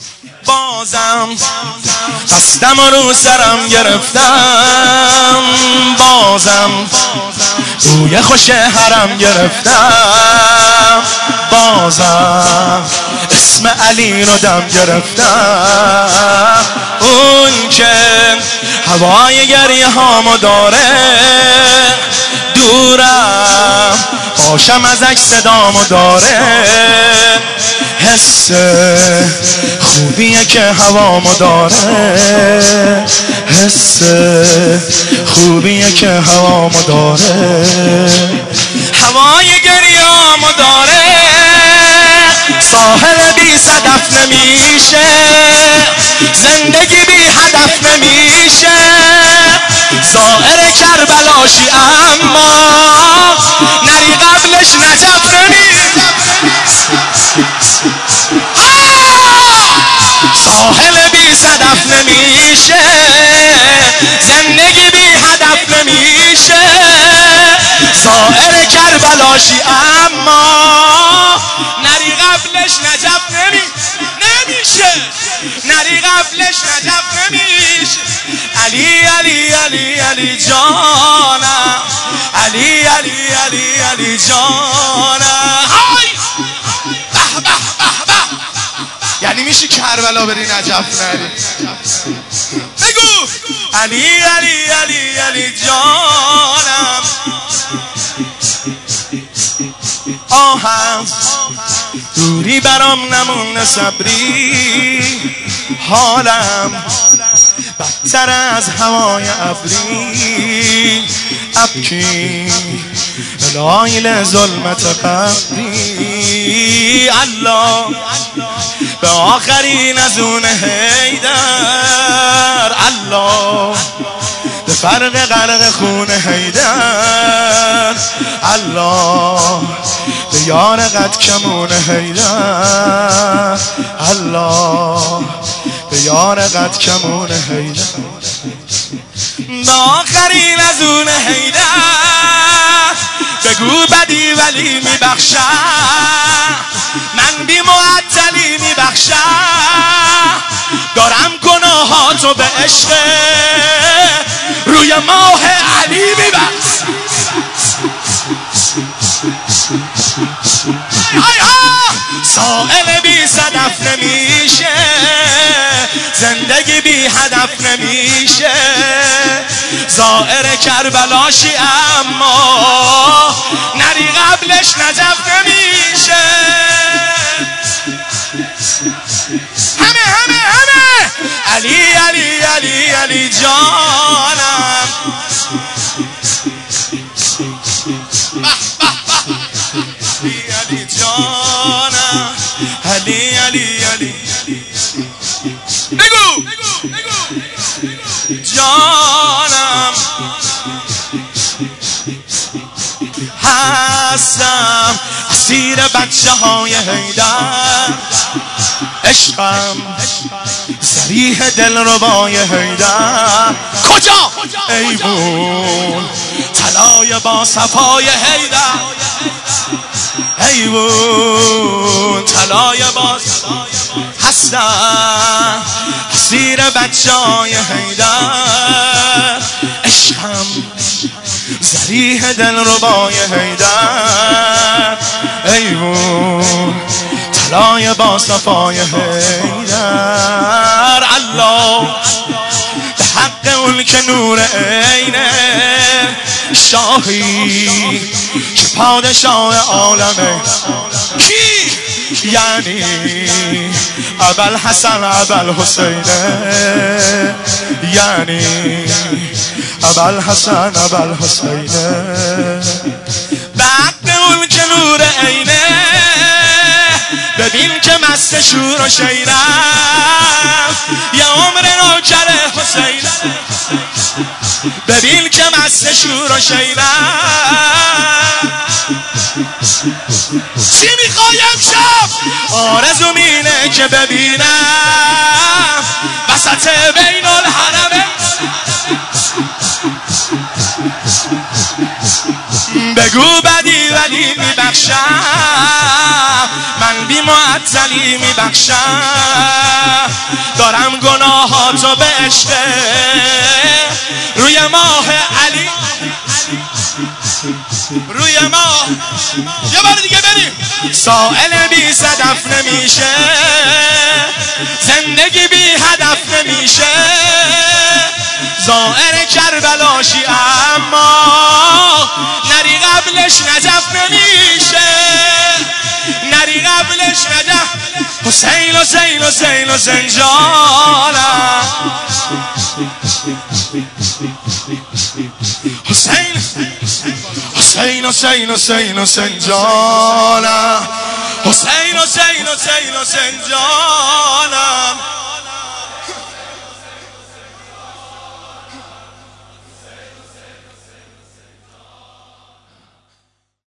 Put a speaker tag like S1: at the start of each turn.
S1: بازم قصدم رو سرم گرفتم، بازم روی خوش حرم گرفتم، بازم اسم علی رو دم گرفتم. اون که هوای گریه هامو داره، دورم باشم ازش صدامو داره، حس خوبیه که هوامو داره، حس خوبیه که هوامو داره، هوای گریه‌امو داره. ساحل بی صدف نمیشه، زندگی بی هدف نمیشه، زائر کربلاشی اما نری قبلش نجف نمیشه. ساحل بی صدف نمیشه، زندگی بی هدف نمیشه، زائر کربلاشی اما نری قبلش نجف نمیشه، نری قبلش نجف نمیشه. علی علی علی علی جانم، علی علی علی علی جانم. به به به به، یعنی میشه کربلا بری نجف نری؟ بگو علی علی علی علی جانم. آهم دوری برام نمونه صبری، حالم بدتر از هوای ابری، ابکی لایل ظلمت قبری. الله به آخرین از اون حیدر، الله به فرق غرق خون حیدر، الله به یار قد کمون حیدر، الله به یار قد کمون حیدر. به آخرین از اون حیدر بگو بدی ولی میبخشم، من بی معطلی میبخشم، دارم گناهاتو به عشق روی ماه علی میبخشم. سائل بی صدف نمیشه، زندگی بی هدف نمیشه، زائر کربلاشی اما نری قبلش نجف نمیشه. همه همه همه علی علی علی علی جانم. علی جانم، علی علی علی بگو جانم. هستم اسیر بچه های حیدر، عشقم صریح دلربای حیدر. کجا؟ ایوون طلای با صفای حیدر، ایوون طلای با هستم اسیر بچه های حیدر، عشقم صریح دلربای حیدر، ایوون طلای با صفای حیدر. الله به حق اون که نور عینه، شاهی که پادشاه عالمه. کی؟ یعنی ابوالحسن ابوالحسینه، یعنی ابوالحسن ابوالحسینه. به حق اون که نور عینه، ببین که مست شور و شیرم، یه عمر نوکر حسین. ببین که مست شور و شیرم، چی میخوای امشب؟ آرزوم اینه که ببینم وسط بین الحرمه. بگو بدی ولی میبخشم، من بی معطلی میبخشم، دارم گناهاتو به عشق روی ماه علی، روی ماه. یه بار دیگه بریم. سائل بی صدف نمیشه، زندگی بی هدف نمیشه، زائر کربلاشی اما نری قبلش نجف نمیشه، نری قبلش نجف. حسین حسین حسین حسین جانم، حسین حسین حسین حسین حسین جانم، حسین حسین حسین حسین جانم.